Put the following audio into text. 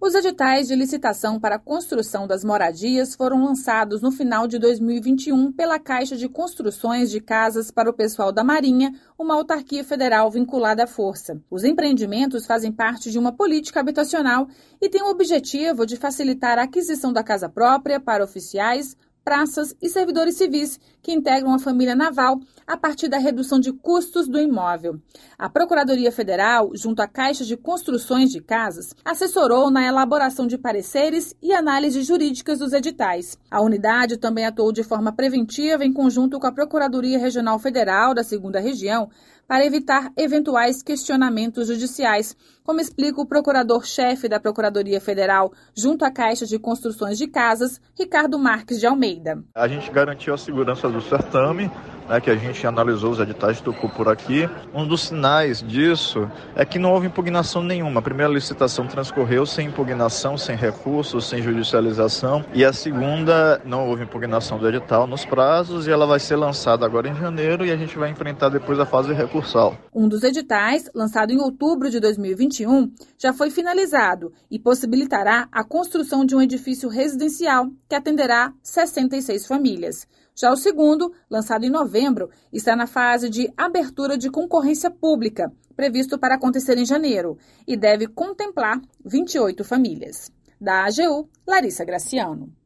Os editais de licitação para a construção das moradias foram lançados no final de 2021 pela Caixa de Construções de Casas para o Pessoal da Marinha, uma autarquia federal vinculada à Força. Os empreendimentos fazem parte de uma política habitacional e têm o objetivo de facilitar a aquisição da casa própria para oficiais, praças e servidores civis que integram a família naval a partir da redução de custos do imóvel. A Procuradoria Federal, junto à Caixa de Construções de Casas, assessorou na elaboração de pareceres e análises jurídicas dos editais. A unidade também atuou de forma preventiva em conjunto com a Procuradoria Regional Federal da 2ª Região para evitar eventuais questionamentos judiciais, como explica o procurador-chefe da Procuradoria Federal junto à Caixa de Construções de Casas, Ricardo Marques de Almeida. A gente garantiu a segurança do certame, que a gente analisou os editais, tocou por aqui. Um dos sinais disso é que não houve impugnação nenhuma. A primeira licitação transcorreu sem impugnação, sem recurso, sem judicialização. E a segunda, não houve impugnação do edital nos prazos e ela vai ser lançada agora em janeiro e a gente vai enfrentar depois a fase recursal. Um dos editais, lançado em outubro de 2021, já foi finalizado e possibilitará a construção de um edifício residencial que atenderá 66 famílias. Já o segundo, lançado em novembro, está na fase de abertura de concorrência pública, previsto para acontecer em janeiro, e deve contemplar 28 famílias. Da AGU, Larissa Graciano.